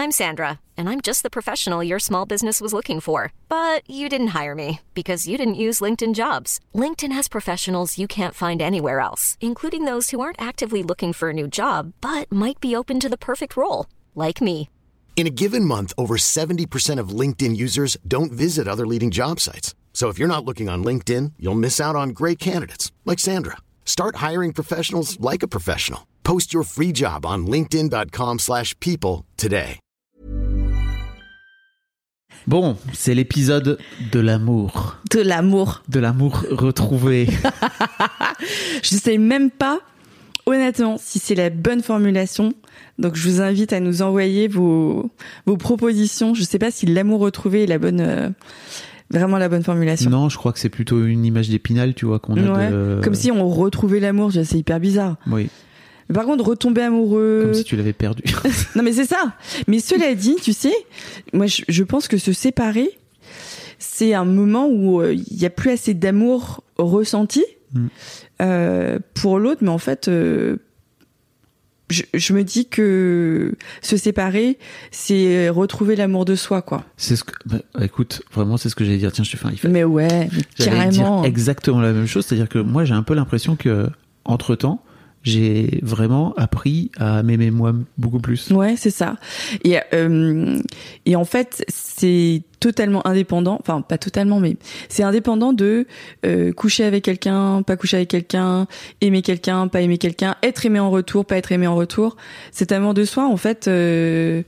I'm Sandra, and I'm just the professional your small business was looking for. But you didn't hire me because you didn't use LinkedIn Jobs. LinkedIn has professionals you can't find anywhere else, including those who aren't actively looking for a new job, but might be open to the perfect role, like me. In a given month, over 70% of LinkedIn users don't visit other leading job sites. So if you're not looking on LinkedIn, you'll miss out on great candidates like Sandra. Start hiring professionals like a professional. Post your free job on linkedin.com/people today. Bon, c'est l'épisode de l'amour. De l'amour. De l'amour retrouvé. Je sais même pas, honnêtement, si c'est la bonne formulation. Donc, je vous invite à nous envoyer vos propositions. Je sais pas si l'amour retrouvé est la bonne, vraiment la bonne formulation. Non, je crois que c'est plutôt une image d'Épinal, tu vois, qu'on a de... Comme si on retrouvait l'amour, c'est hyper bizarre. Oui. Mais par contre, retomber amoureux... Comme si tu l'avais perdu. Non, mais c'est ça. Mais cela dit, tu sais, moi, je pense que se séparer, c'est un moment où il y a plus assez d'amour ressenti pour l'autre. Mais en fait, je me dis que se séparer, c'est retrouver l'amour de soi, quoi. C'est ce que... écoute, vraiment, c'est ce que j'allais dire. Tiens, je te fais un effet. Mais ouais, j'allais carrément. dire exactement la même chose. C'est-à-dire que moi, j'ai un peu l'impression que, entre-temps, j'ai vraiment appris à m'aimer moi beaucoup plus. Ouais, c'est ça. Et en fait, c'est totalement indépendant. Enfin, pas totalement, mais c'est indépendant de coucher avec quelqu'un, pas coucher avec quelqu'un, aimer quelqu'un, pas aimer quelqu'un, être aimé en retour, pas être aimé en retour. Cet amour de soi, en fait, ouais,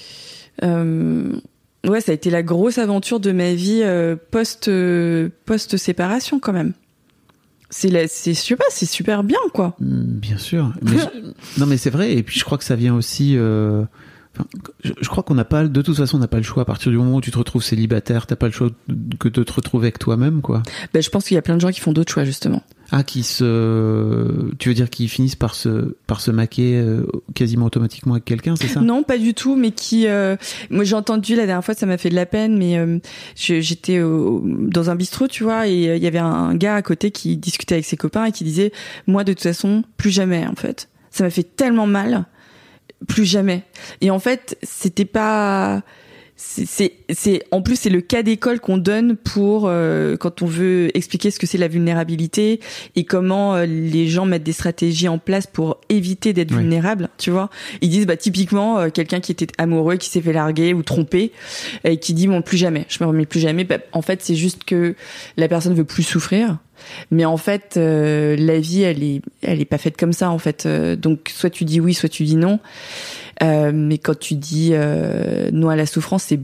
ça a été la grosse aventure de ma vie post-séparation quand même. Je sais pas, c'est super bien, quoi. Bien sûr. Mais non, mais c'est vrai. Et puis, je crois que ça vient aussi, je crois qu'on n'a pas, de toute façon, on n'a pas le choix. À partir du moment où tu te retrouves célibataire, t'as pas le choix que de te retrouver avec toi-même, quoi. Ben, je pense qu'il y a plein de gens qui font d'autres choix, justement. Ah, tu veux dire qu'ils finissent par se maquer quasiment automatiquement avec quelqu'un, c'est ça? Non, pas du tout, mais moi j'ai entendu la dernière fois, ça m'a fait de la peine, mais j'étais dans un bistrot, tu vois, et il y avait un gars à côté qui discutait avec ses copains et qui disait, moi de toute façon, plus jamais, en fait. Ça m'a fait tellement mal, plus jamais. Et en fait, c'était pas... en plus c'est le cas d'école qu'on donne pour quand on veut expliquer ce que c'est la vulnérabilité et comment les gens mettent des stratégies en place pour éviter d'être vulnérable, tu vois. Ils disent typiquement quelqu'un qui était amoureux, qui s'est fait larguer ou tromper et qui dit bon, plus jamais, je me remets plus jamais. En fait, c'est juste que la personne veut plus souffrir. Mais en fait, la vie, elle est pas faite comme ça, en fait. Donc, soit tu dis oui, soit tu dis non. Mais quand tu dis non à la souffrance, c'est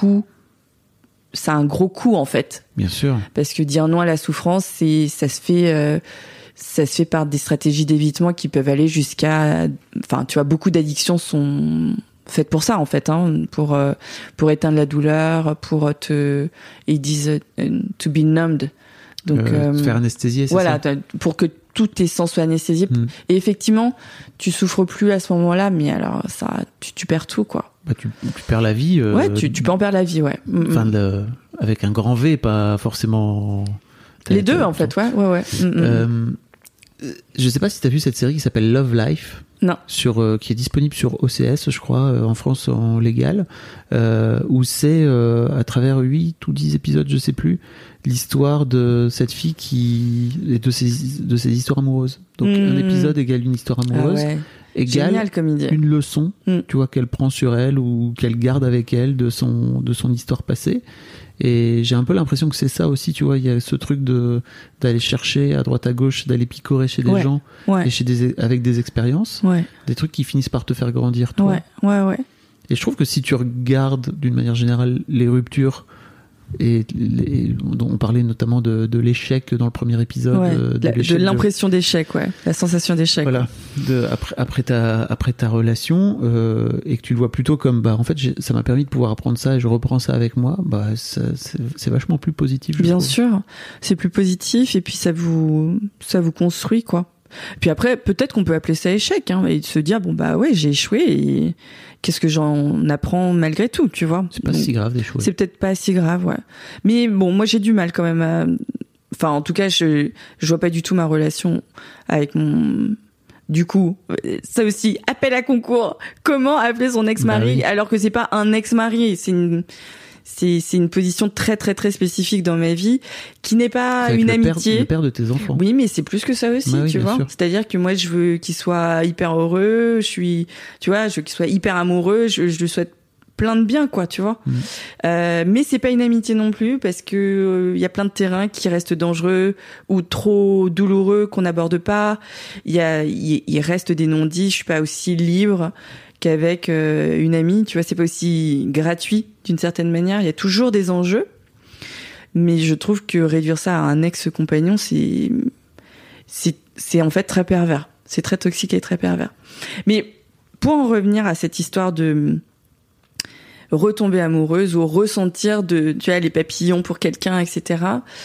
un gros coup, en fait. Bien sûr. Parce que dire non à la souffrance, ça se fait par des stratégies d'évitement qui peuvent aller jusqu'à, enfin, tu vois, beaucoup d'addictions sont faites pour ça, en fait, hein, pour éteindre la douleur, ils disent to be numbed. Donc, se faire anesthésier, c'est voilà, ça? Pour que tous tes sens soient anesthésiés. Et effectivement, tu souffres plus à ce moment-là, mais alors ça, tu perds tout, quoi. Tu perds la vie. Ouais, tu peux en perdre la vie, ouais. Enfin, avec un grand V, pas forcément. Les deux, en fait, ouais. Je sais pas si t'as vu cette série qui s'appelle Love Life. Non. Qui est disponible sur OCS, je crois, en France en légal, où c'est à travers 8 ou 10 épisodes, je sais plus, l'histoire de cette fille et de ses histoires amoureuses. Donc un épisode égale une histoire amoureuse, égale génial, comme idée. Une leçon, tu vois, qu'elle prend sur elle ou qu'elle garde avec elle de son histoire passée. Et j'ai un peu l'impression que c'est ça aussi, tu vois, il y a ce truc d'aller chercher à droite à gauche, d'aller picorer chez des gens et avec des expériences, des trucs qui finissent par te faire grandir, toi. Ouais. Et je trouve que si tu regardes d'une manière générale les ruptures dont on parlait notamment de l'échec dans le premier épisode, de l'impression d'échec, la sensation d'échec. Voilà, après ta relation, et que tu le vois plutôt comme en fait ça m'a permis de pouvoir apprendre ça et je reprends ça avec moi, c'est vachement plus positif. Bien sûr, c'est plus positif et puis ça vous construit, quoi. Puis après, peut-être qu'on peut appeler ça échec, hein, et se dire j'ai échoué et qu'est-ce que j'en apprends malgré tout, tu vois. C'est pas si grave d'échouer. C'est peut-être pas si grave, ouais. Mais bon, moi j'ai du mal quand même enfin, en tout cas, je vois pas du tout ma relation avec Du coup, ça aussi, appel à concours. Comment appeler son ex-mari alors que c'est pas un ex-mari, c'est une position très très très spécifique dans ma vie qui n'est pas une amitié. Le père de tes enfants. Oui, mais c'est plus que ça aussi, tu vois. Sûr. C'est-à-dire que moi, je veux qu'il soit hyper heureux, je veux qu'il soit hyper amoureux, je lui souhaite plein de bien, quoi, tu vois. Mais c'est pas une amitié non plus parce que y a plein de terrains qui restent dangereux ou trop douloureux qu'on n'aborde pas. Il reste des non-dits. Je suis pas aussi libre qu'avec une amie, tu vois. C'est pas aussi gratuit d'une certaine manière. Il y a toujours des enjeux. Mais je trouve que réduire ça à un ex-compagnon, c'est en fait très pervers. C'est très toxique et très pervers. Mais pour en revenir à cette histoire de retomber amoureuse ou ressentir les papillons pour quelqu'un, etc.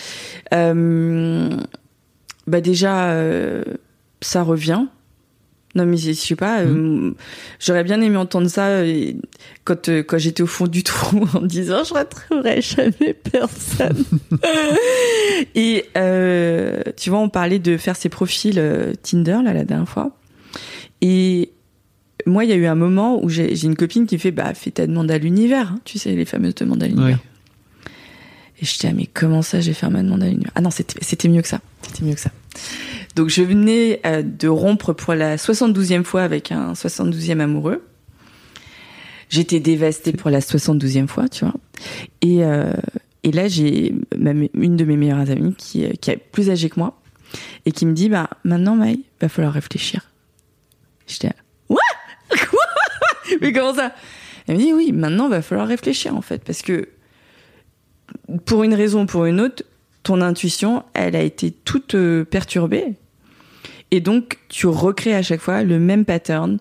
Déjà, ça revient. Non, mais je sais pas, j'aurais bien aimé entendre ça quand j'étais au fond du trou en me disant je retrouverai jamais personne. Et tu vois, on parlait de faire ses profils Tinder là la dernière fois. Et moi, il y a eu un moment où j'ai une copine qui fait fais ta demande à l'univers, hein, tu sais, les fameuses demandes à l'univers. Oui. Et je dis mais comment ça, j'ai fait ma demande à l'univers? Ah non, c'était mieux que ça. C'était mieux que ça. Donc je venais de rompre pour la 72e fois avec un 72e amoureux. J'étais dévastée pour la 72e fois, tu vois. Et là, j'ai une de mes meilleures amies qui est plus âgée que moi et qui me dit maintenant Maï, va falloir réfléchir. J'étais quoi? Mais comment ça? Elle me dit oui, maintenant va falloir réfléchir en fait, parce que pour une raison ou pour une autre, ton intuition, elle a été toute perturbée. Et donc, tu recrées à chaque fois le même pattern.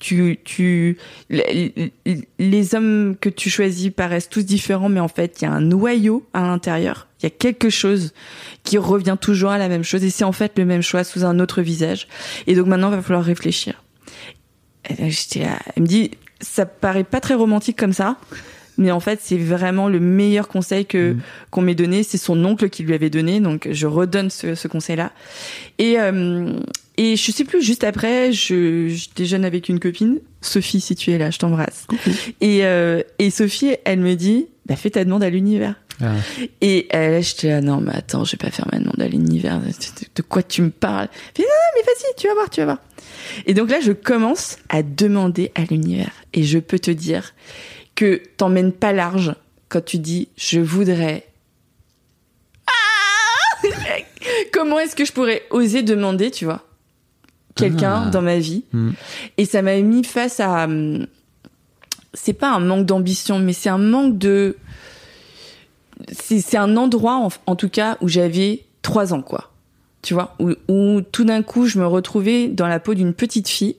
Les hommes que tu choisis paraissent tous différents, mais en fait, il y a un noyau à l'intérieur. Il y a quelque chose qui revient toujours à la même chose. Et c'est en fait le même choix sous un autre visage. Et donc maintenant, il va falloir réfléchir. Et là, elle me dit, ça paraît pas très romantique comme ça. Mais en fait, c'est vraiment le meilleur conseil qu'on m'ait donné. C'est son oncle qui lui avait donné, donc je redonne ce conseil-là. Et je sais plus, juste après, je déjeune avec une copine, Sophie, si tu es là, je t'embrasse. Okay. Et Sophie, elle me dit, fais ta demande à l'univers. Ah. Et là, j'étais non, mais attends, je vais pas faire ma demande à l'univers. De quoi tu me parles? Elle fait, non, mais vas-y, tu vas voir. Et donc là, je commence à demander à l'univers. Et je peux te dire que t'emmènes pas large quand tu dis je voudrais. Comment est-ce que je pourrais oser demander, tu vois, quelqu'un dans ma vie? Et ça m'a mis face à, c'est pas un manque d'ambition, mais c'est un manque de, c'est un endroit en tout cas où j'avais 3 ans, quoi, tu vois, où tout d'un coup je me retrouvais dans la peau d'une petite fille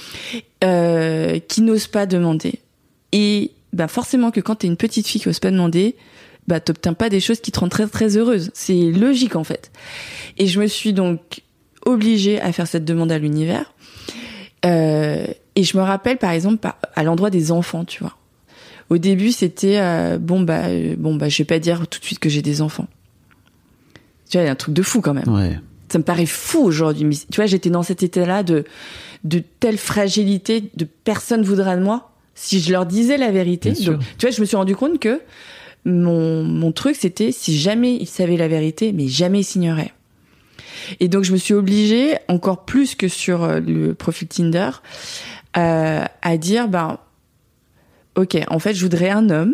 qui n'ose pas demander. Et forcément que quand t'es une petite fille qui ose pas demander, t'obtiens pas des choses qui te rendent très très heureuse. C'est logique en fait. Et je me suis donc obligée à faire cette demande à l'univers. Et je me rappelle par exemple à l'endroit des enfants, tu vois. Au début c'était je vais pas dire tout de suite que j'ai des enfants. Tu vois, il y a un truc de fou quand même. Ouais. Ça me paraît fou aujourd'hui. Mais, tu vois, j'étais dans cet état-là de telle fragilité, de personne voudra de moi. Si je leur disais la vérité, donc, tu vois, je me suis rendu compte que mon truc, c'était si jamais ils savaient la vérité, mais jamais ils signeraient. Et donc, je me suis obligée, encore plus que sur le profil Tinder, à dire, ok, en fait, je voudrais un homme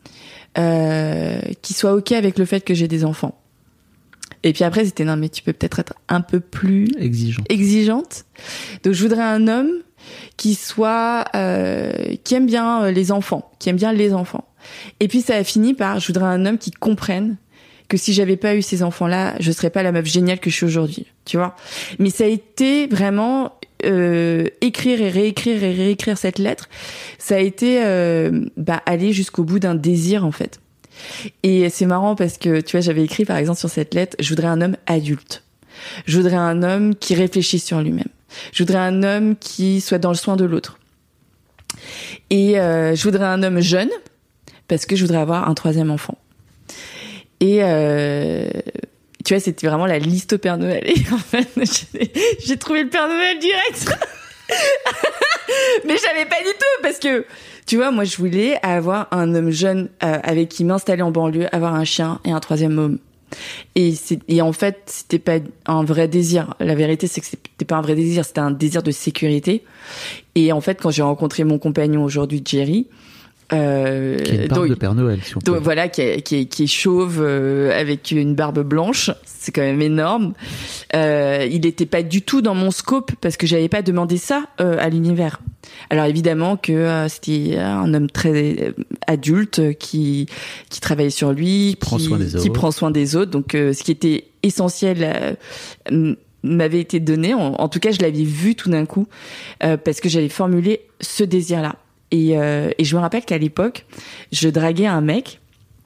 qui soit ok avec le fait que j'ai des enfants. Et puis après, c'était non, mais tu peux peut-être être un peu plus exigeante. Donc, je voudrais un homme qui soit qui aime bien les enfants, Et puis ça a fini par je voudrais un homme qui comprenne que si j'avais pas eu ces enfants-là, je serais pas la meuf géniale que je suis aujourd'hui, tu vois. Mais ça a été vraiment écrire et réécrire cette lettre. Ça a été aller jusqu'au bout d'un désir en fait. Et c'est marrant parce que tu vois, j'avais écrit par exemple sur cette lettre, je voudrais un homme adulte. Je voudrais un homme qui réfléchisse sur lui-même. Je voudrais un homme qui soit dans le soin de l'autre. Et je voudrais un homme jeune, parce que je voudrais avoir un 3e enfant. Et tu vois, c'était vraiment la liste au Père Noël. Et en fait, j'ai trouvé le Père Noël direct. Mais je savais pas du tout parce que, tu vois, moi, je voulais avoir un homme jeune avec qui m'installer en banlieue, avoir un chien et un 3e homme. Et en fait, c'était pas un vrai désir. La vérité, c'est que c'était pas un vrai désir, c'était un désir de sécurité. Et en fait, quand j'ai rencontré mon compagnon aujourd'hui, Jerry, qui est une barbe de Père Noël, si on peut. Donc voilà, qui est chauve avec une barbe blanche, c'est quand même énorme. Il n'était pas du tout dans mon scope parce que j'avais pas demandé ça à l'univers. Alors évidemment que c'était un homme très adulte qui travaillait sur lui, qui prend soin des autres. Donc ce qui était essentiel m'avait été donné. En tout cas, je l'avais vu tout d'un coup parce que j'avais formulé ce désir-là. Et je me rappelle qu'à l'époque, je draguais un mec.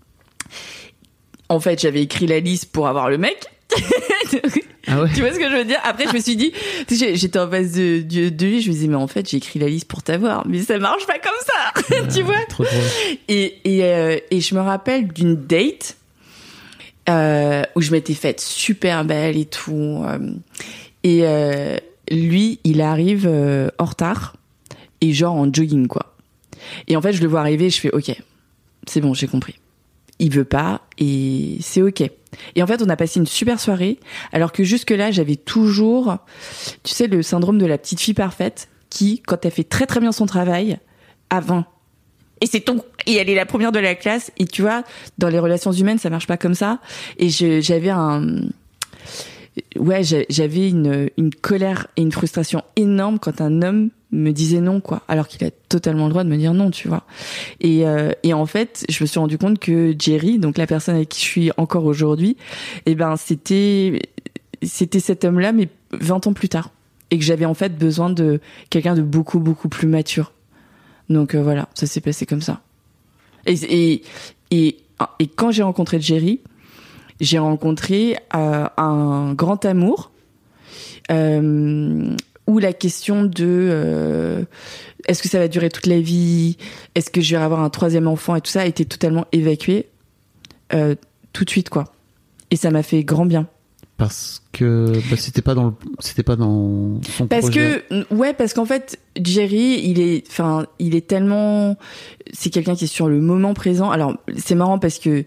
En fait, j'avais écrit la liste pour avoir le mec. Ah ouais. Tu vois ce que je veux dire? Après, je me suis dit, j'étais en face de lui, je me disais, mais en fait, j'ai écrit la liste pour t'avoir, mais ça marche pas comme ça, tu vois? Trop drôle. Et je me rappelle d'une date où je m'étais faite super belle et tout. Et lui, il arrive en retard et genre en jogging, quoi. Et en fait, je le vois arriver, je fais ok, c'est bon, j'ai compris. Il veut pas et c'est ok. Et en fait, on a passé une super soirée, alors que jusque-là, j'avais toujours, tu sais, le syndrome de la petite fille parfaite qui, quand elle fait très très bien son travail, a 20. Et c'est tout. Et elle est la première de la classe. Et tu vois, dans les relations humaines, ça marche pas comme ça. Et j'avais une colère et une frustration énorme quand un homme me disait non, quoi, alors qu'il a totalement le droit de me dire non, tu vois. Et en fait, je me suis rendu compte que Jerry, donc la personne avec qui je suis encore aujourd'hui, eh ben c'était cet homme-là, mais 20 ans plus tard, et que j'avais en fait besoin de quelqu'un de beaucoup beaucoup plus mature. Donc voilà, ça s'est passé comme ça. Et quand j'ai rencontré Jerry, j'ai rencontré un grand amour où la question de est-ce que ça va durer toute la vie, est-ce que je vais avoir un 3e enfant et tout ça a été totalement évacué tout de suite, quoi. Et ça m'a fait grand bien. Parce que c'était pas dans son projet. Parce qu'en fait Jerry, il est tellement, c'est quelqu'un qui est sur le moment présent. Alors c'est marrant parce que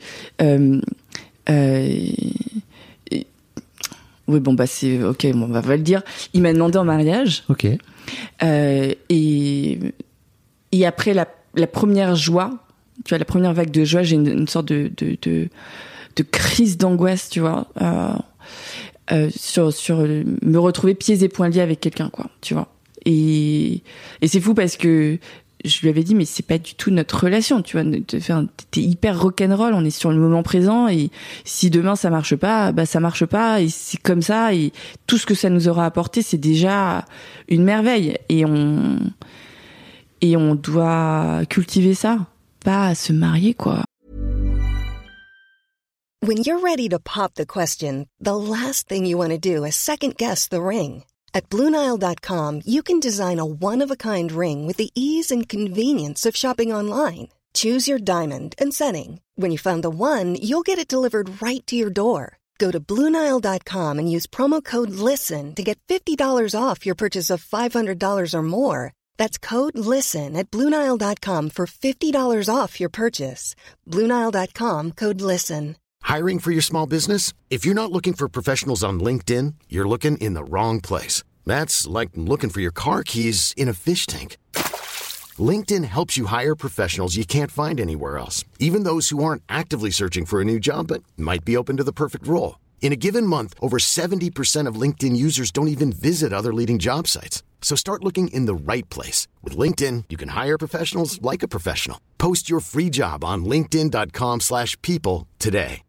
oui, bon, c'est ok, bon, on va le dire. Il m'a demandé en mariage. Ok. Et après la première joie, tu vois, la première vague de joie, j'ai une sorte de crise d'angoisse, tu vois, sur me retrouver pieds et poings liés avec quelqu'un, quoi, tu vois. Et c'est fou parce que je lui avais dit, mais c'est pas du tout notre relation, tu vois. T'es hyper rock'n'roll, on est sur le moment présent, et si demain ça marche pas, bah ça marche pas, et c'est comme ça, et tout ce que ça nous aura apporté, c'est déjà une merveille, et on doit cultiver ça, pas se marier, quoi. When you're ready to pop the question, the last thing you want to do is second-guess the ring. At BlueNile.com, you can design a one-of-a-kind ring with the ease and convenience of shopping online. Choose your diamond and setting. When you find the one, you'll get it delivered right to your door. Go to BlueNile.com and use promo code LISTEN to get $50 off your purchase of $500 or more. That's code LISTEN at BlueNile.com for $50 off your purchase. BlueNile.com, code LISTEN. Hiring for your small business? If you're not looking for professionals on LinkedIn, you're looking in the wrong place. That's like looking for your car keys in a fish tank. LinkedIn helps you hire professionals you can't find anywhere else, even those who aren't actively searching for a new job but might be open to the perfect role. In a given month, over 70% of LinkedIn users don't even visit other leading job sites. So start looking in the right place. With LinkedIn, you can hire professionals like a professional. Post your free job on linkedin.com/people today.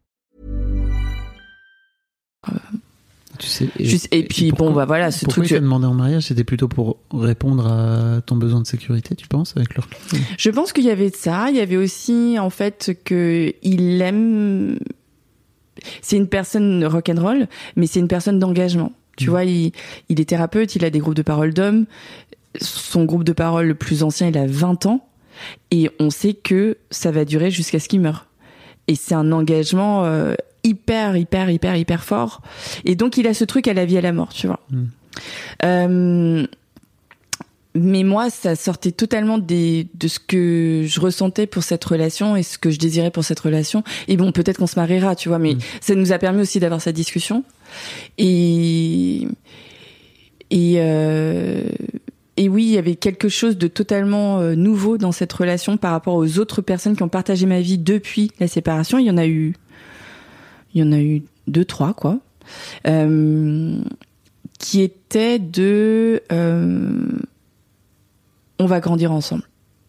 Tu sais, et puis pourquoi, bon, bah voilà, ce pourquoi truc. Pourquoi tu as demandé en mariage, c'était plutôt pour répondre à ton besoin de sécurité, tu penses, avec leur client? Je pense qu'il y avait de ça. Il y avait aussi, en fait, que il aime. C'est une personne rock'n'roll, mais c'est une personne d'engagement. Tu vois, il est thérapeute, il a des groupes de parole d'hommes. Son groupe de parole le plus ancien, il a 20 ans. Et on sait que ça va durer jusqu'à ce qu'il meure. Et c'est un engagement hyper fort. Et donc il a ce truc à la vie à la mort, tu vois. Mais moi, ça sortait totalement de ce que je ressentais pour cette relation et ce que je désirais pour cette relation. Et bon, peut-être qu'on se mariera, tu vois, mais ça nous a permis aussi d'avoir cette discussion. Et oui, il y avait quelque chose de totalement nouveau dans cette relation par rapport aux autres personnes qui ont partagé ma vie depuis la séparation. Il y en a eu 2-3, quoi. Qui était de on va grandir ensemble.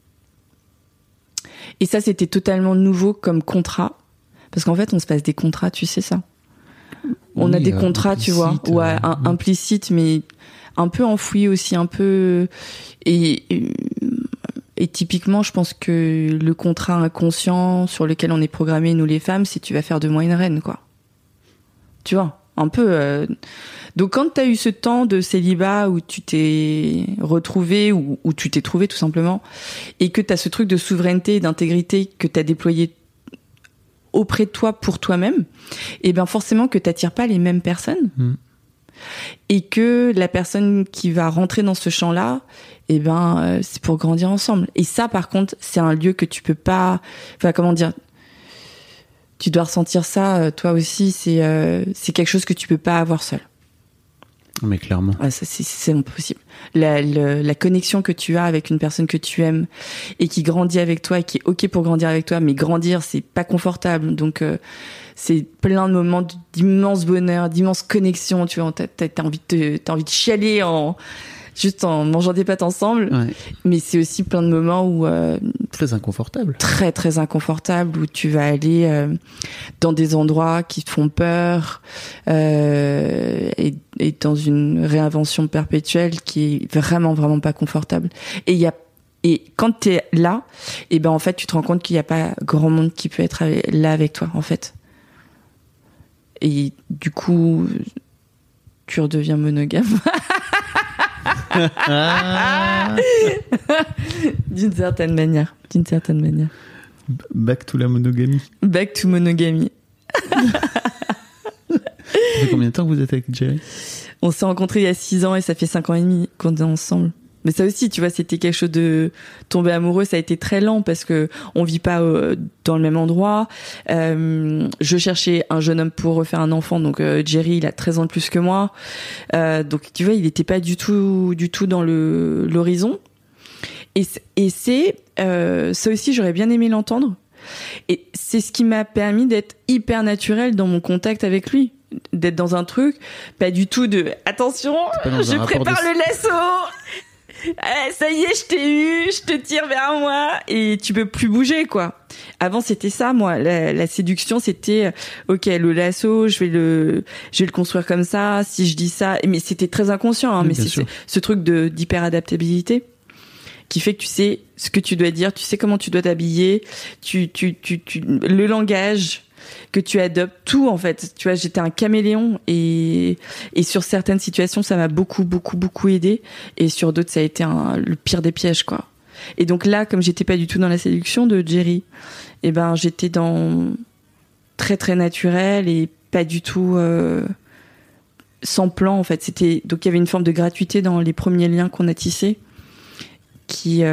Et ça, c'était totalement nouveau comme contrat. Parce qu'en fait, on se passe des contrats, tu sais ça. On a des contrats, tu vois, implicites, mais un peu enfouis aussi, un peu... Et typiquement, je pense que le contrat inconscient sur lequel on est programmé, nous les femmes, c'est tu vas faire de moi une reine, quoi. Tu vois, un peu... Donc quand t'as eu ce temps de célibat où tu t'es retrouvé, ou tu t'es trouvé tout simplement, et que t'as ce truc de souveraineté et d'intégrité que t'as déployé auprès de toi pour toi-même, et ben forcément que t'attires pas les mêmes personnes. Et que la personne qui va rentrer dans ce champ-là, et ben c'est pour grandir ensemble. Et ça, par contre, c'est un lieu que tu peux pas... Enfin, comment dire... Tu dois ressentir ça, toi aussi, c'est quelque chose que tu peux pas avoir seul. Mais clairement. Ah, ça, c'est impossible. La connexion que tu as avec une personne que tu aimes et qui grandit avec toi et qui est OK pour grandir avec toi, mais grandir, c'est pas confortable. Donc, c'est plein de moments d'immense bonheur, d'immense connexion. Tu vois, t'as envie de chialer juste en mangeant des pâtes ensemble. Ouais. Mais c'est aussi plein de moments où... très inconfortable. Très, très inconfortable, où tu vas aller dans des endroits qui te font peur et dans une réinvention perpétuelle qui est vraiment, vraiment pas confortable. Et quand t'es là, et ben en fait, tu te rends compte qu'il n'y a pas grand monde qui peut être là avec toi, en fait. Et du coup, tu redeviens monogame. D'une certaine manière. Back to la monogamie. Back to monogamie. Ça fait combien de temps que vous êtes avec Jerry ? On s'est rencontrés il y a 6 ans et ça fait 5 ans et demi qu'on est ensemble. Mais ça aussi, tu vois, c'était quelque chose de tomber amoureux. Ça a été très lent parce que on vit pas dans le même endroit. Je cherchais un jeune homme pour refaire un enfant. Donc Jerry, il a 13 ans de plus que moi. Donc tu vois, il était pas du tout dans l'horizon. Et c'est ça aussi, j'aurais bien aimé l'entendre. Et c'est ce qui m'a permis d'être hyper naturel dans mon contact avec lui. D'être dans un truc, pas du tout de attention, je prépare le lasso. Ça y est, je t'ai eu, je te tire vers moi et tu peux plus bouger, quoi. Avant, c'était ça, moi. La séduction, c'était, ok, le lasso, je vais le construire comme ça. Si je dis ça, mais c'était très inconscient, hein, mais c'est ce truc d'hyper adaptabilité qui fait que tu sais ce que tu dois dire, tu sais comment tu dois t'habiller, le langage que tu adoptes, tout en fait. Tu vois, j'étais un caméléon et sur certaines situations, ça m'a beaucoup aidé et sur d'autres, ça a été le pire des pièges, quoi. Et donc là, comme j'étais pas du tout dans la séduction de Jerry, et ben j'étais dans très très naturel et pas du tout sans plan, en fait. Donc il y avait une forme de gratuité dans les premiers liens qu'on a tissés qui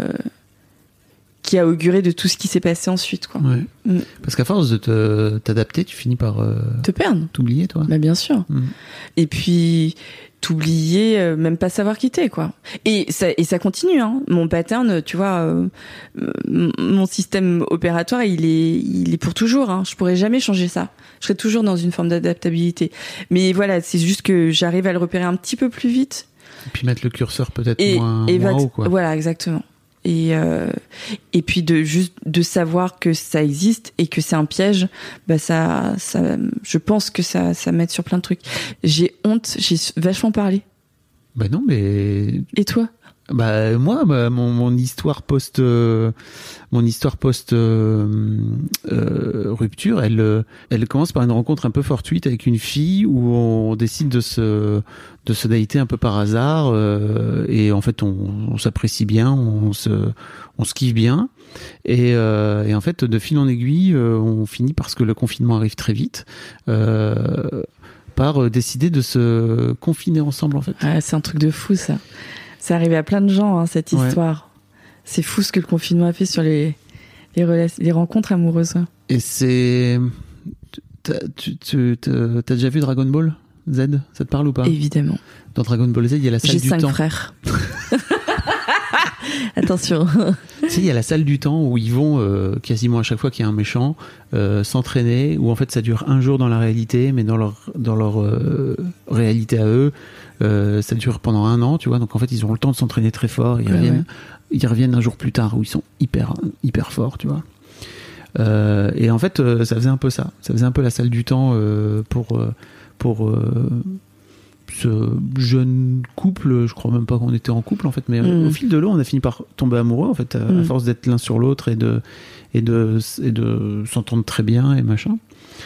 a auguré de tout ce qui s'est passé ensuite, quoi. Ouais. Parce qu'à force de t'adapter, tu finis par te perdre, t'oublier, toi. Bah bien sûr. Et puis t'oublier, même pas savoir qui t'es, quoi. Et ça continue, hein. Mon pattern, tu vois, mon système opératoire, il est pour toujours, hein. Je pourrais jamais changer ça. Je serai toujours dans une forme d'adaptabilité. Mais voilà, c'est juste que j'arrive à le repérer un petit peu plus vite. Et puis mettre le curseur peut-être moins haut, quoi. Voilà, exactement. Et puis de savoir que ça existe et que c'est un piège, bah ça je pense que ça m'aide sur plein de trucs. J'ai honte, j'ai vachement parlé. Bah non, mais et toi? Moi, mon histoire post rupture, elle commence par une rencontre un peu fortuite avec une fille où on décide de se dater un peu par hasard, et en fait on s'apprécie bien, on se kiffe bien, et en fait de fil en aiguille, on finit, parce que le confinement arrive très vite, par décider de se confiner ensemble, en fait. Ouais, c'est un truc de fou, ça. C'est arrivé à plein de gens, hein, cette histoire. C'est fou ce que le confinement a fait sur les rencontres amoureuses. Et c'est... T'as déjà vu Dragon Ball Z? Ça te parle ou pas? Évidemment. Dans Dragon Ball Z, il y a la salle du temps. J'ai 5 frères. Attention. Tu sais, il y a la salle du temps où ils vont, quasiment à chaque fois qu'il y a un méchant, s'entraîner, où en fait ça dure un jour dans la réalité, mais dans leur réalité à eux, ça dure pendant 1 an, tu vois. Donc en fait, ils ont le temps de s'entraîner très fort. Ils reviennent un jour plus tard où ils sont hyper forts, tu vois. Et en fait, ça faisait un peu ça. Ça faisait un peu la salle du temps pour ce jeune couple. Je crois même pas qu'on était en couple, en fait, mais au fil de l'eau, on a fini par tomber amoureux, en fait, à force d'être l'un sur l'autre et de s'entendre très bien et machin.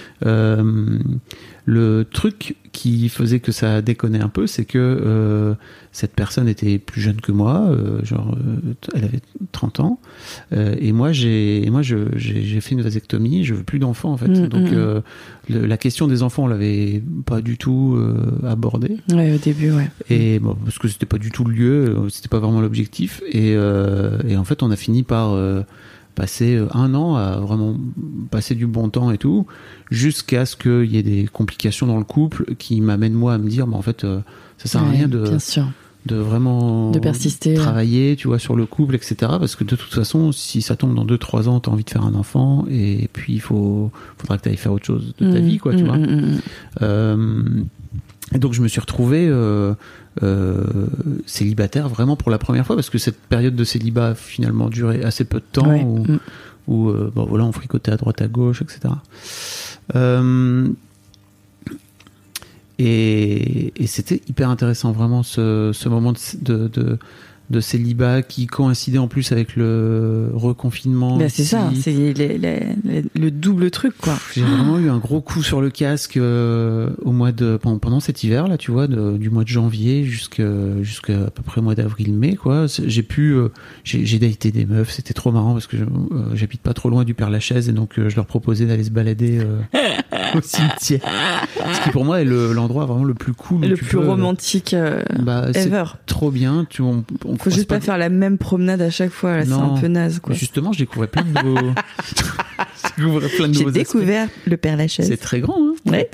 Le truc qui faisait que ça déconnait un peu, c'est que cette personne était plus jeune que moi, elle avait 30 ans, et moi j'ai fait une vasectomie, je veux plus d'enfants, en fait. Donc la question des enfants, on l'avait pas du tout abordée. Ouais, au début, ouais. Et bon, parce que c'était pas du tout le lieu, c'était pas vraiment l'objectif, et en fait on a fini par passer 1 an à vraiment passer du bon temps et tout, jusqu'à ce qu'il y ait des complications dans le couple qui m'amènent moi à me dire, en fait, ça sert à rien de vraiment persister, travailler, tu vois, sur le couple, etc. Parce que de toute façon, si ça tombe dans 2-3 ans, t'as envie de faire un enfant, et puis il faudra que t'ailles faire autre chose de ta vie, quoi, tu vois. Et donc je me suis retrouvé célibataire vraiment pour la première fois, parce que cette période de célibat a finalement duré assez peu de temps, où voilà, on fricotait à droite à gauche, etc. Et c'était hyper intéressant, vraiment, ce moment de célibat qui coïncidait en plus avec le reconfinement. C'est ça, c'est le double truc, quoi. J'ai vraiment eu un gros coup sur le casque pendant cet hiver là, tu vois, du mois de janvier jusqu'à à peu près mois d'avril-mai, quoi. J'ai daté des meufs, c'était trop marrant parce que j'habite pas trop loin du Père-Lachaise, et donc je leur proposais d'aller se balader au cimetière, ce qui pour moi est l'endroit vraiment le plus cool, le plus romantique ever. Trop bien, on faut juste pas faire la même promenade à chaque fois, là, c'est un peu naze, quoi. Justement, je découvrais plein de nouveaux J'ai découvert le Père-Lachaise. C'est très grand, hein. Ouais.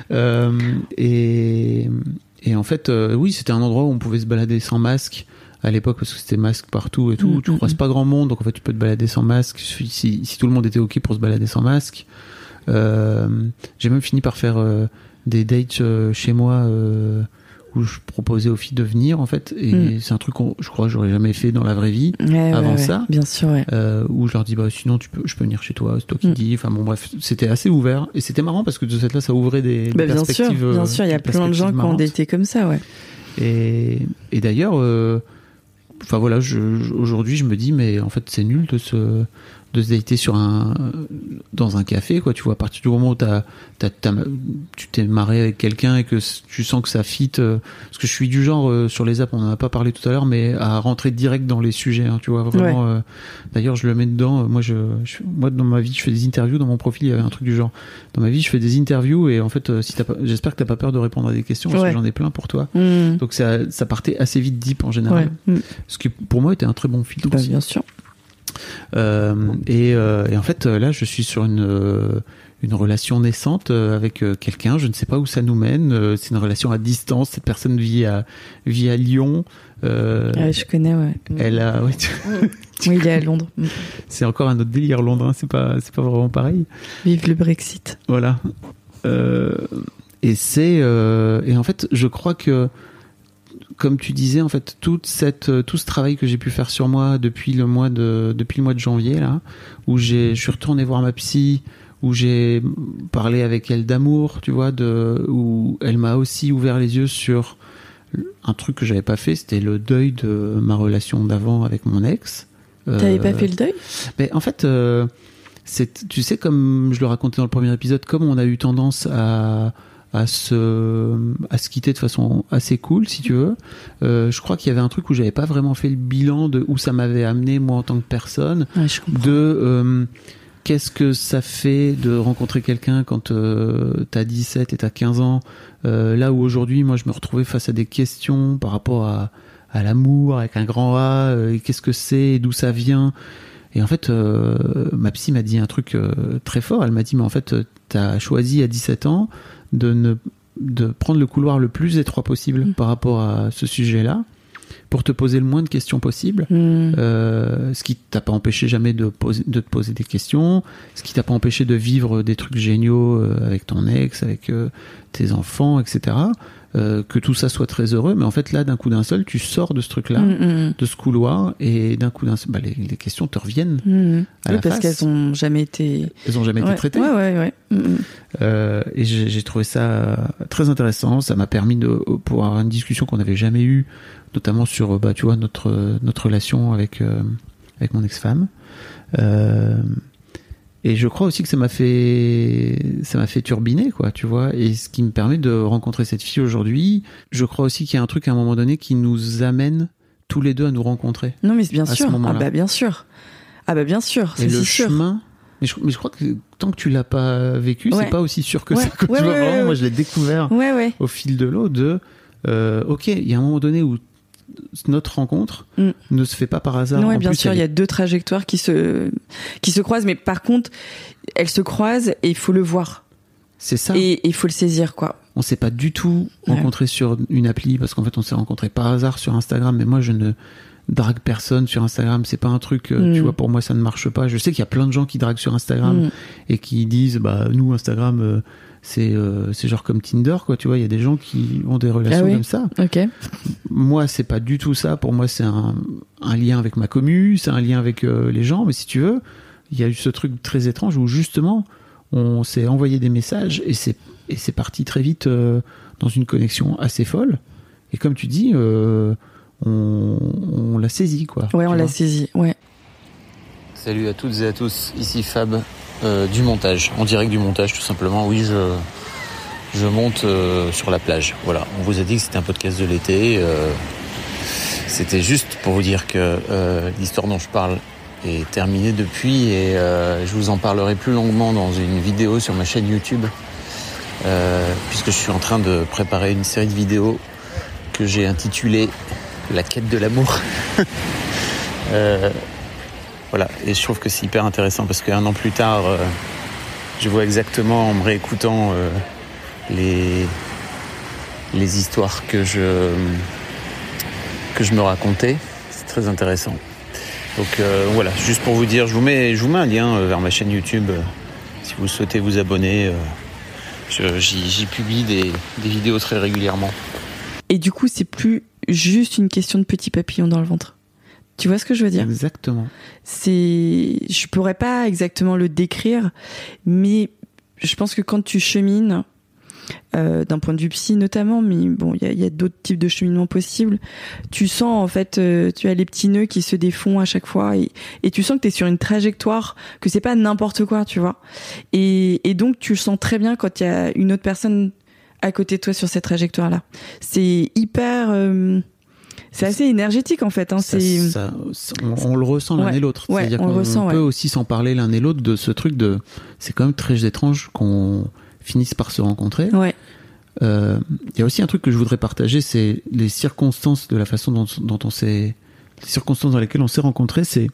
Et en fait, oui, c'était un endroit où on pouvait se balader sans masque à l'époque, parce que c'était masque partout et tout. Tu croises pas grand monde, donc en fait tu peux te balader sans masque si tout le monde était ok pour se balader sans masque. J'ai même fini par faire des dates chez moi, où je proposais aux filles de venir, en fait, et c'est un truc je crois que j'aurais jamais fait dans la vraie vie avant ça, bien sûr, où je leur dis sinon je peux venir chez toi, c'est toi qui dis, enfin bon, bref, c'était assez ouvert, et c'était marrant parce que de cette là ça ouvrait des perspectives. Bien sûr, il y a plein de gens qui ont daté comme ça, et d'ailleurs enfin voilà, aujourd'hui je me dis, mais en fait c'est nul de se dater dans un café, quoi, tu vois. À partir du moment où tu t'es marré avec quelqu'un et que tu sens que ça fit, parce que je suis du genre, sur les apps, on en a pas parlé tout à l'heure, mais à rentrer direct dans les sujets, hein, tu vois, vraiment. D'ailleurs, je le mets dedans. Moi, dans ma vie, je fais des interviews. Dans mon profil, il y avait un truc du genre. Dans ma vie, je fais des interviews, et en fait, j'espère que t'as pas peur de répondre à des questions, parce que j'en ai plein pour toi. Donc ça partait assez vite deep en général. Ce qui pour moi était un très bon filtre aussi. Bien sûr. Et en fait, là, je suis sur une relation naissante avec quelqu'un. Je ne sais pas où ça nous mène. C'est une relation à distance. Cette personne vit à Lyon. Je connais, ouais. Elle a, oui, il est à Londres. C'est encore un autre délire, Londres. Hein. C'est pas vraiment pareil. Vive le Brexit. Voilà. Et en fait, je crois que, comme tu disais, en fait, tout ce travail que j'ai pu faire sur moi depuis le mois de janvier, là, où je suis retourné voir ma psy, où j'ai parlé avec elle d'amour, tu vois, où elle m'a aussi ouvert les yeux sur un truc que j'avais pas fait, c'était le deuil de ma relation d'avant avec mon ex. T'avais pas fait le deuil ? Mais en fait, tu sais, comme je le racontais dans le premier épisode, comme on a eu tendance à se quitter de façon assez cool, si tu veux. Je crois qu'il y avait un truc où j'avais pas vraiment fait le bilan de où ça m'avait amené moi en tant que personne. Ouais, je comprends. Qu'est-ce que ça fait de rencontrer quelqu'un quand t'as 17 et t'as 15 ans, là où aujourd'hui moi je me retrouvais face à des questions par rapport à l'amour avec un grand A, qu'est-ce que c'est, d'où ça vient. Et en fait, ma psy m'a dit un truc très fort. Elle m'a dit, mais en fait, t'as choisi à 17 ans de prendre le couloir le plus étroit possible par rapport à ce sujet-là, pour te poser le moins de questions possible, ce qui t'a pas empêché jamais de te poser des questions, ce qui t'a pas empêché de vivre des trucs géniaux avec ton ex, avec tes enfants, etc. Que tout ça soit très heureux, mais en fait là, d'un coup d'un seul, tu sors de ce truc-là, de ce couloir, et d'un coup d'un seul, les questions te reviennent à la parce face. qu'elles ont jamais été... Elles ont jamais été traitées. Ouais. Et j'ai trouvé ça très intéressant. Ça m'a permis de pouvoir avoir une discussion qu'on n'avait jamais eue, notamment sur, tu vois, notre relation avec mon ex-femme. Et je crois aussi que ça m'a fait turbiner, quoi, tu vois. Et ce qui me permet de rencontrer cette fille aujourd'hui. Je crois aussi qu'il y a un truc à un moment donné qui nous amène tous les deux à nous rencontrer. Non, mais bien sûr. Bien sûr. Et c'est le sûr. chemin. Mais je crois que tant que tu l'as pas vécu, c'est pas aussi sûr que ça. Tu vois, ouais, vraiment, moi, je l'ai découvert au fil de l'eau ok, il y a un moment donné où notre rencontre ne se fait pas par hasard. Non, en bien plus, sûr, il y a deux trajectoires qui se croisent, mais par contre, elles se croisent et il faut le voir. C'est ça. Et il faut le saisir, quoi. On s'est pas du tout rencontrés sur une appli, parce qu'en fait, on s'est rencontrés par hasard sur Instagram, mais moi, je ne drague personne sur Instagram. C'est pas un truc, tu vois, pour moi, ça ne marche pas. Je sais qu'il y a plein de gens qui draguent sur Instagram et qui disent, nous, Instagram, c'est genre comme Tinder, quoi, tu vois. Il y a des gens qui ont des relations comme ça. Ok. Moi, c'est pas du tout ça. Pour moi, c'est un lien avec ma commu, c'est un lien avec les gens. Mais si tu veux, il y a eu ce truc très étrange où justement, on s'est envoyé des messages et c'est parti très vite dans une connexion assez folle. Et comme tu dis, on l'a saisi, quoi. Ouais, on l'a saisi, ouais. Salut à toutes et à tous, ici Fab du montage, en direct du montage tout simplement. Oui, je monte sur la plage. Voilà, on vous a dit que c'était un podcast de l'été. C'était juste pour vous dire que l'histoire dont je parle est terminée depuis et je vous en parlerai plus longuement dans une vidéo sur ma chaîne YouTube puisque je suis en train de préparer une série de vidéos que j'ai intitulée La quête de l'amour. Voilà, et je trouve que c'est hyper intéressant parce qu'un an plus tard, je vois exactement en me réécoutant les histoires que je me racontais. C'est très intéressant. Donc voilà, juste pour vous dire, je vous mets un lien vers ma chaîne YouTube si vous souhaitez vous abonner. J'y publie des vidéos très régulièrement. Et du coup, c'est plus juste une question de petits papillons dans le ventre. Tu vois ce que je veux dire ? Exactement. Je pourrais pas exactement le décrire, mais je pense que quand tu chemines, d'un point de vue psy notamment, mais bon, il y a d'autres types de cheminement possibles, tu sens en fait, tu as les petits nœuds qui se défont à chaque fois et tu sens que t'es sur une trajectoire, que c'est pas n'importe quoi, tu vois. Et donc tu le sens très bien quand il y a une autre personne à côté de toi sur cette trajectoire-là. C'est hyper... c'est assez énergétique en fait. Hein. On le ressent l'un et l'autre. Ouais, c'est-à-dire qu'on peut aussi s'en parler l'un et l'autre de ce truc de... C'est quand même très étrange qu'on finisse par se rencontrer. Ouais. Y a aussi un truc que je voudrais partager, c'est les circonstances de la façon dont on s'est... Les circonstances dans lesquelles on s'est rencontrés, c'est...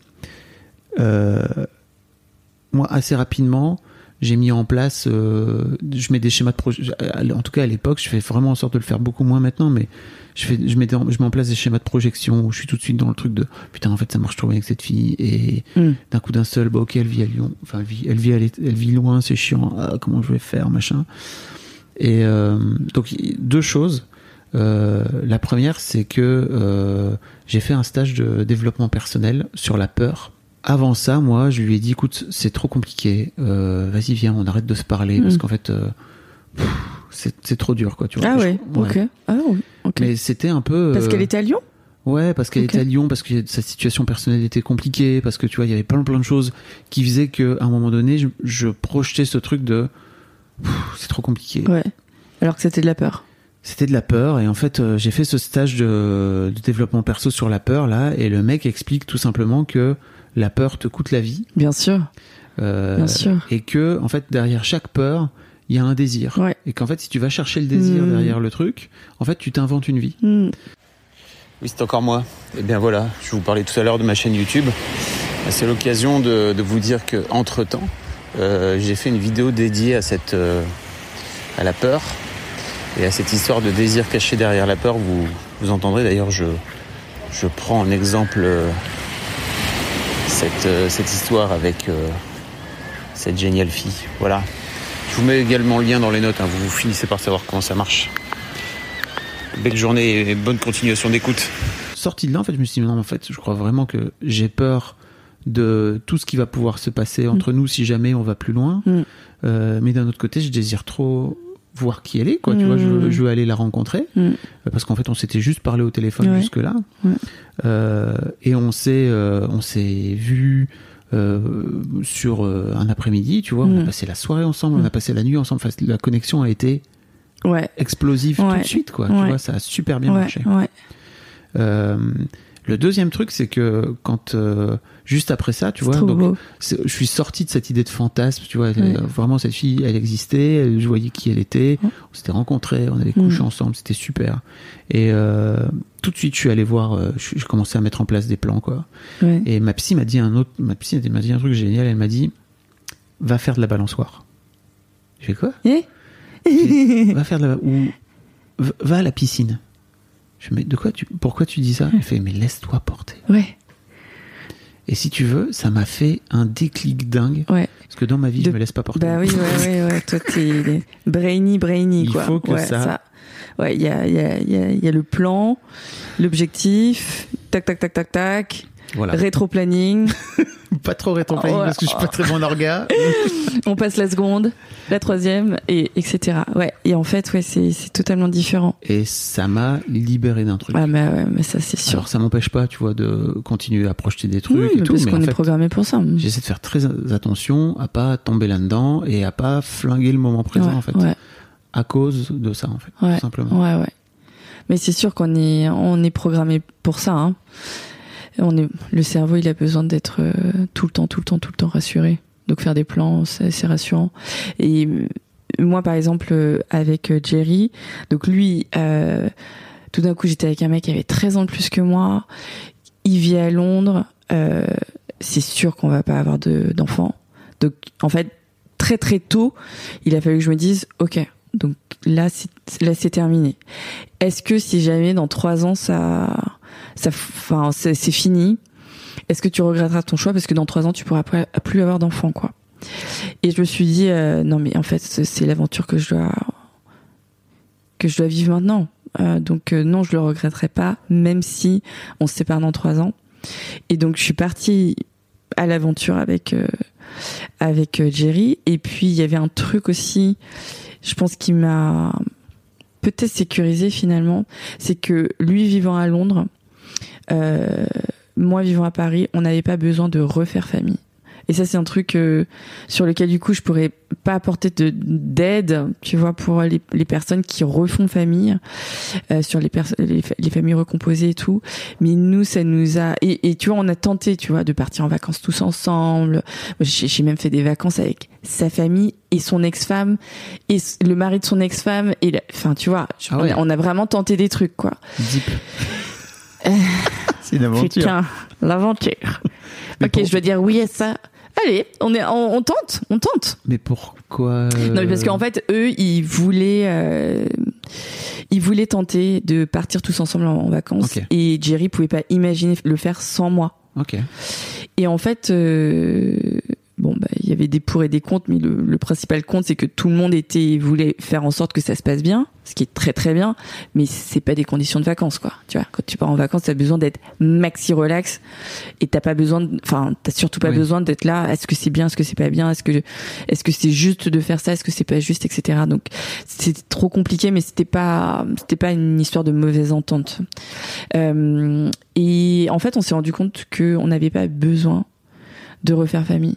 moi, assez rapidement... J'ai mis en place, je mets des schémas de projection. En tout cas, à l'époque, je fais vraiment en sorte de le faire beaucoup moins maintenant, mais je mets en place des schémas de projection où je suis tout de suite dans le truc de putain, en fait, ça marche trop bien avec cette fille et d'un coup d'un seul, ok, elle vit à Lyon, enfin, elle vit loin, c'est chiant. Comment je vais faire, machin. Et donc deux choses. La première, c'est que j'ai fait un stage de développement personnel sur la peur. Avant ça, moi, je lui ai dit, écoute, c'est trop compliqué. Vas-y, viens, on arrête de se parler parce qu'en fait, c'est trop dur, quoi, tu vois. Ah ouais, ok. Ah oui, ok. Mais c'était un peu... Parce qu'elle était à Lyon ? Ouais, parce qu'elle était à Lyon, parce que sa situation personnelle était compliquée, parce que tu vois, il y avait plein de choses qui faisaient qu'à un moment donné, je projetais ce truc de... c'est trop compliqué. Ouais, alors que c'était de la peur. C'était de la peur, et en fait, j'ai fait ce stage de développement perso sur la peur, là, et le mec explique tout simplement que la peur te coûte la vie. Bien sûr. Bien sûr. Et que, en fait, derrière chaque peur, il y a un désir. Ouais. Et qu'en fait, si tu vas chercher le désir derrière le truc, en fait, tu t'inventes une vie. Oui, c'est encore moi. Et bien voilà, je vous parlais tout à l'heure de ma chaîne YouTube. C'est l'occasion de vous dire que entre-temps, j'ai fait une vidéo dédiée à la peur et à cette histoire de désir caché derrière la peur. Vous entendrez d'ailleurs, je prends en exemple cette histoire avec cette géniale fille. Voilà. Je vous mets également le lien dans les notes, hein. Vous finissez par savoir comment ça marche. Belle journée et bonne continuation d'écoute. Sorti de là, en fait, je me suis dit, non, en fait, je crois vraiment que j'ai peur de tout ce qui va pouvoir se passer entre nous si jamais on va plus loin. Mais d'un autre côté, je désire trop voir qui elle est, quoi. Tu vois, je veux aller la rencontrer. Parce qu'en fait, on s'était juste parlé au téléphone jusque-là. Et on s'est vu sur un après-midi, tu vois. On a passé la soirée ensemble, on a passé la nuit ensemble. Enfin, la connexion a été explosive tout de suite, quoi. Tu vois, ça a super bien marché. Le deuxième truc, c'est que quand juste après ça, tu vois, donc je suis sorti de cette idée de fantasme, tu vois, vraiment cette fille, elle existait, je voyais qui elle était, on s'était rencontrés, on avait couché ensemble, c'était super. Et tout de suite, je suis allé voir, je commençais à mettre en place des plans, quoi. Et ma psy m'a dit un truc génial. Elle m'a dit, va faire de la balançoire. Je fais quoi? Va faire de la, ou va à la piscine. Je me dis, pourquoi tu dis ça? Elle fait, mais laisse-toi porter. Et si tu veux, ça m'a fait un déclic dingue. Parce que dans ma vie, je me laisse pas porter. Bah oui, toi, t'es brainy, quoi. Il faut que ça. Ouais, il y a le plan, l'objectif, tac. Voilà. Rétro-planning. Pas trop rétro-planning parce que je suis pas très bon orga. On passe la seconde, la troisième, et etc. Ouais. Et en fait, c'est totalement différent. Et ça m'a libéré d'un truc. Ah, mais ça, c'est sûr. Alors, ça m'empêche pas, tu vois, de continuer à projeter des trucs et tout. Parce mais qu'on en est fait, programmé pour ça. J'essaie de faire très attention à pas tomber là-dedans et à pas flinguer le moment présent, en fait. À cause de ça, en fait. Tout simplement. Ouais. Mais c'est sûr qu'on est programmé pour ça, hein. Le cerveau, il a besoin d'être tout le temps rassuré. Donc faire des plans, c'est rassurant. Et moi, par exemple, avec Jerry, donc lui, tout d'un coup, j'étais avec un mec qui avait 13 ans de plus que moi. Il vit à Londres. C'est sûr qu'on va pas avoir d'enfants. Donc, en fait, très très tôt, il a fallu que je me dise, ok, donc là c'est terminé. Est-ce que si jamais dans 3 ans c'est fini, est-ce que tu regretteras ton choix parce que dans 3 ans tu pourras plus avoir d'enfants, quoi. Et je me suis dit non, mais en fait c'est l'aventure que je dois vivre maintenant. Donc non, je le regretterai pas, même si on se sépare dans 3 ans. Et donc je suis partie à l'aventure avec Jerry. Et puis il y avait un truc aussi, je pense, qui m'a peut-être sécurisé finalement, c'est que lui vivant à Londres, moi vivant à Paris, on n'avait pas besoin de refaire famille. Et ça, c'est un truc sur lequel, du coup, je pourrais pas apporter d'aide, tu vois, pour les personnes qui refont famille, sur les familles recomposées et tout. Mais nous, ça nous a... Et tu vois, on a tenté, tu vois, de partir en vacances tous ensemble. J'ai même fait des vacances avec sa famille et son ex-femme et le mari de son ex-femme. Enfin, tu vois, on a vraiment tenté des trucs, quoi. C'est une aventure. Putain, l'aventure. Ok, je dois dire oui à ça. Allez, on tente. Mais pourquoi Non, mais parce qu'en fait, eux, ils voulaient tenter de partir tous ensemble en vacances. Okay. Et Jerry pouvait pas imaginer le faire sans moi. Ok. Et en fait, y avait des pour et des contre, mais le principal contre, c'est que tout le monde voulait faire en sorte que ça se passe bien, ce qui est très très bien, mais c'est pas des conditions de vacances, quoi. Tu vois, quand tu pars en vacances, t'as besoin d'être maxi relax, et t'as surtout pas besoin d'être là. Est-ce que c'est bien, est-ce que c'est pas bien, est-ce que c'est juste de faire ça, est-ce que c'est pas juste, etc. Donc c'était trop compliqué, mais c'était pas une histoire de mauvaise entente. Et en fait, on s'est rendu compte que on n'avait pas besoin de refaire famille.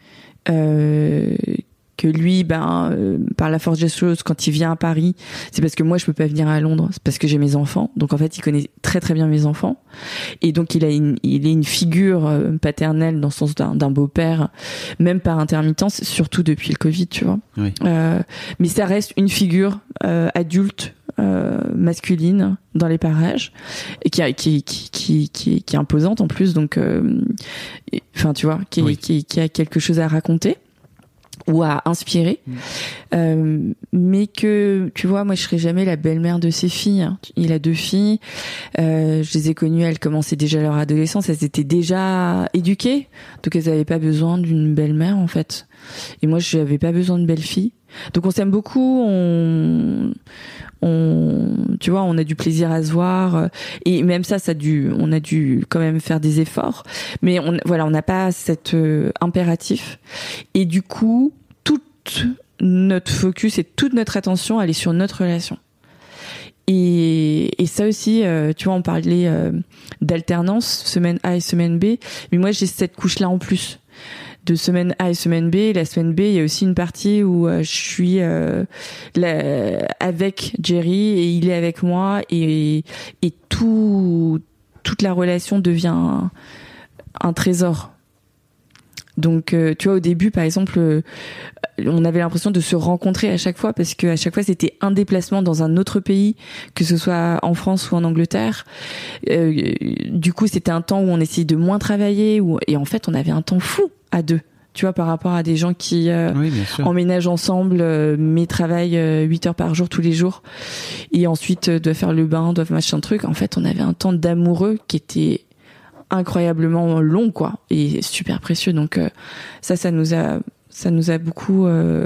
Que lui, par la force des choses, quand il vient à Paris, c'est parce que moi je peux pas venir à Londres, c'est parce que j'ai mes enfants. Donc en fait, il connaît très très bien mes enfants, et donc il est une figure paternelle dans le sens d'un beau-père, même par intermittence, surtout depuis le Covid, tu vois. Oui. Mais ça reste une figure adulte, masculine dans les parages, et qui est imposante en plus, donc enfin tu vois, qui a quelque chose à raconter ou à inspirer, mais que tu vois, moi je serai jamais la belle-mère de ses filles. Il a 2 filles, je les ai connues, elles commençaient déjà leur adolescence, elles étaient déjà éduquées, donc elles avaient pas besoin d'une belle-mère en fait, et moi je n'avais pas besoin de belle-fille. Donc on s'aime beaucoup, tu vois, on a du plaisir à se voir, et même ça on a dû quand même faire des efforts, mais on n'a pas cet impératif, et du coup tout notre focus et toute notre attention elle est sur notre relation. Et ça aussi, tu vois, on parlait d'alternance, semaine A et semaine B, mais moi j'ai cette couche là en plus de semaine A et semaine B. La semaine B, il y a aussi une partie où je suis avec Jerry, et il est avec moi, et toute la relation devient un trésor. Donc tu vois, au début par exemple, on avait l'impression de se rencontrer à chaque fois, parce que à chaque fois c'était un déplacement dans un autre pays, que ce soit en France ou en Angleterre. Du coup c'était un temps où on essayait de moins travailler, et en fait on avait un temps fou à 2, tu vois, par rapport à des gens qui emménagent ensemble, mais travaillent 8 heures par jour tous les jours, et ensuite doivent faire le bain, doivent machin truc. En fait on avait un temps d'amoureux qui était incroyablement long, quoi, et super précieux. Donc ça nous a beaucoup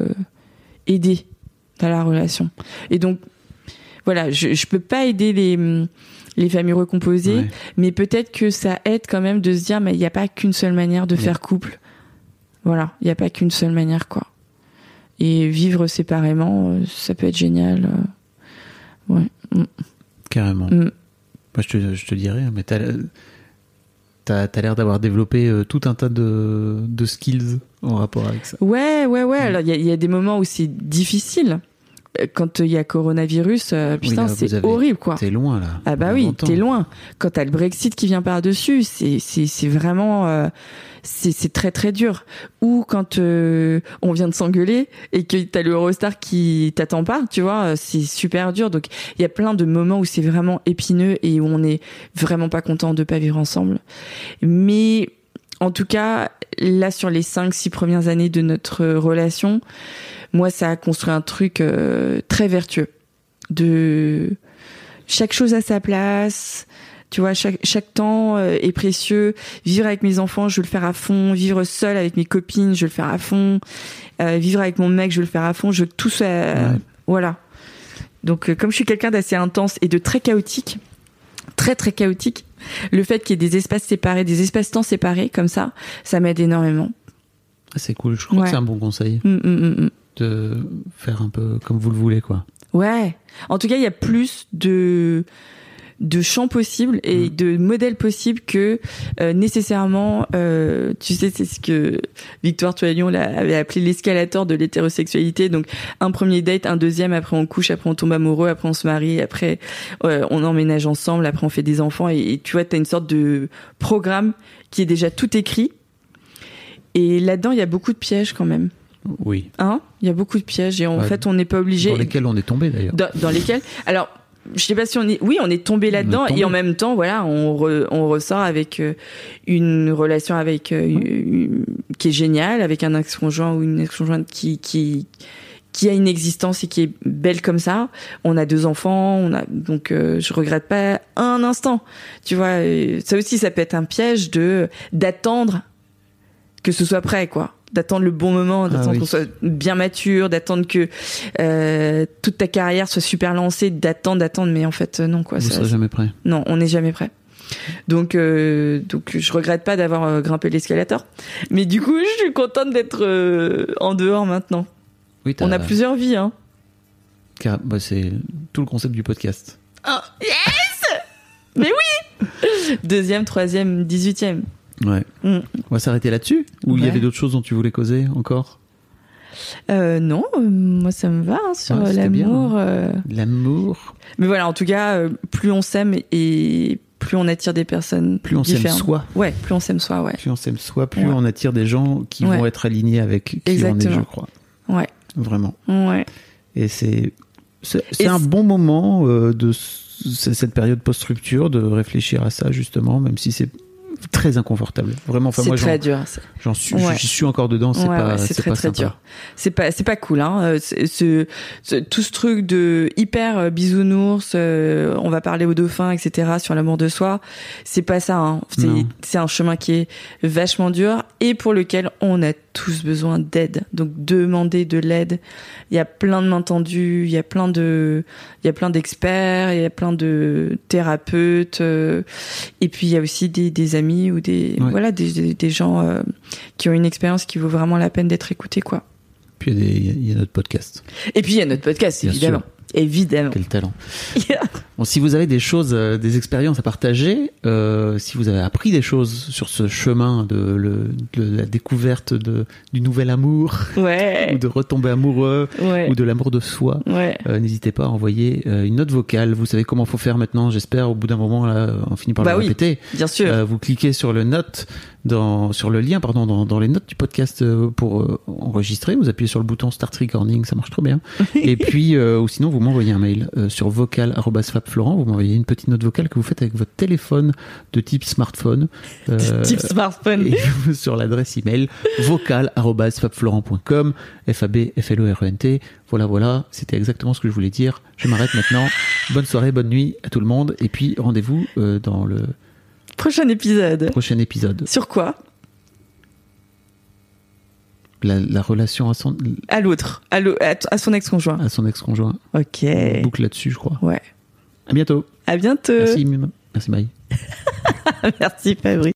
aidé dans la relation. Et donc voilà, je peux pas aider les familles recomposées, mais peut-être que ça aide quand même de se dire, mais il n'y a pas qu'une seule manière de faire couple. Voilà, il n'y a pas qu'une seule manière, quoi. Et vivre séparément, ça peut être génial. Ouais. Carrément. Moi, je te dirais, mais t'as l'air d'avoir développé tout un tas de skills en rapport avec ça. Ouais. Alors, il y a des moments où c'est difficile. Quand il y a coronavirus, putain, c'est horrible, quoi. T'es loin, là. Ah bah oui, t'es loin. Quand t'as le Brexit qui vient par-dessus, c'est vraiment... c'est très très dur. Ou quand on vient de s'engueuler et que t'as le Eurostar qui t'attend pas, tu vois, c'est super dur. Donc il y a plein de moments où c'est vraiment épineux et où on est vraiment pas content de pas vivre ensemble. Mais en tout cas, là, sur les 5-6 premières années de notre relation, moi, ça a construit un truc très vertueux. De chaque chose à sa place. Tu vois, chaque temps est précieux. Vivre avec mes enfants, je veux le faire à fond. Vivre seule avec mes copines, je veux le faire à fond. Vivre avec mon mec, je veux le faire à fond. Je veux tout ça. Voilà. Donc, comme je suis quelqu'un d'assez intense et de très chaotique, très très chaotique, le fait qu'il y ait des espaces séparés, des espaces-temps séparés comme ça m'aide énormément. Ah, c'est cool. Je crois que c'est un bon conseil. De faire un peu comme vous le voulez, quoi. Ouais. En tout cas, il y a plus de champs possibles et de modèles possibles que nécessairement, tu sais, c'est ce que Victoire Toillon avait appelé l'escalator de l'hétérosexualité. Donc un premier date, un deuxième, après on couche, après on tombe amoureux, après on se marie, après on emménage ensemble, après on fait des enfants, et tu vois, t'as une sorte de programme qui est déjà tout écrit. Et là-dedans, il y a beaucoup de pièges quand même. Oui. Hein ? Il y a beaucoup de pièges, et en fait, on n'est pas obligé. Dans lesquels on est tombé, d'ailleurs. Dans lesquels. Alors, je sais pas si on est tombé là-dedans, et en même temps, voilà, on ressort avec une relation avec qui est géniale, avec un ex-conjoint ou une ex-conjointe qui a une existence et qui est belle comme ça. On a 2 enfants, donc je regrette pas un instant. Tu vois, ça aussi, ça peut être un piège d'attendre que ce soit prêt, quoi. d'attendre le bon moment, d'attendre oui. qu'on soit bien mature, d'attendre que toute ta carrière soit super lancée, d'attendre, mais en fait non quoi. Vous serez jamais prêt. Non, on n'est jamais prêt. Donc je regrette pas d'avoir grimpé l'escalator, mais du coup je suis contente d'être en dehors maintenant. Oui, on a plusieurs vies, hein. Bah, c'est tout le concept du podcast. Oh, yes. Mais oui. 2e, 3e, 18e. Ouais. On va s'arrêter là-dessus. Ou il y avait d'autres choses dont tu voulais causer encore? Non, moi ça me va, hein, sur l'amour. Bien. L'amour. Mais voilà, en tout cas, plus on s'aime et plus on attire des personnes plus on différentes. s'aime soi. Ouais, plus on s'aime soi, ouais. Plus on s'aime soi, plus on attire des gens qui vont être alignés avec qui on est, je crois. Ouais. Vraiment. Ouais. Et c'est un bon moment de cette période post-rupture de réfléchir à ça, justement, même si c'est très inconfortable. Vraiment, enfin, moi, très dur. J'y suis encore dedans. C'est pas, c'est très, pas très sympa. dur. C'est pas cool, hein. Tout ce truc de hyper bisounours, on va parler aux dauphins, etc., sur l'amour de soi. C'est pas ça, hein. C'est un chemin qui est vachement dur et pour lequel on a tous besoin d'aide. Donc, demander de l'aide. Il y a plein de mains tendues, il y a plein d'experts, il y a plein de thérapeutes, et puis il y a aussi des amis ou des gens qui ont une expérience qui vaut vraiment la peine d'être écoutée, quoi. Puis il y a notre podcast. Et puis il y a notre podcast, bien évidemment. Sûr. Évidemment. Quel talent. Bon, si vous avez des choses, des expériences à partager, si vous avez appris des choses sur ce chemin de la découverte du nouvel amour, ou de retomber amoureux, ou de l'amour de soi, n'hésitez pas à envoyer une note vocale. Vous savez comment faut faire maintenant, j'espère. Au bout d'un moment, là, on finit par le répéter. Bien sûr. Vous cliquez sur le lien, dans les notes du podcast pour enregistrer. Vous appuyez sur le bouton Start Recording, ça marche trop bien. Et puis, ou sinon, vous m'envoyez un mail sur vocal@fabflorent. Vous m'envoyez une petite note vocale que vous faites avec votre téléphone de type smartphone. Type smartphone. Et sur l'adresse email vocal@fabflorent.com, FABFLORENT. Voilà, c'était exactement ce que je voulais dire. Je m'arrête maintenant. Bonne soirée, bonne nuit à tout le monde. Et puis, rendez-vous dans le prochain épisode. Sur quoi? La relation à l'autre, à son ex-conjoint. À son ex-conjoint. Ok. On boucle là-dessus, je crois. Ouais. À bientôt. À bientôt. Merci Maï. Merci Fabrice.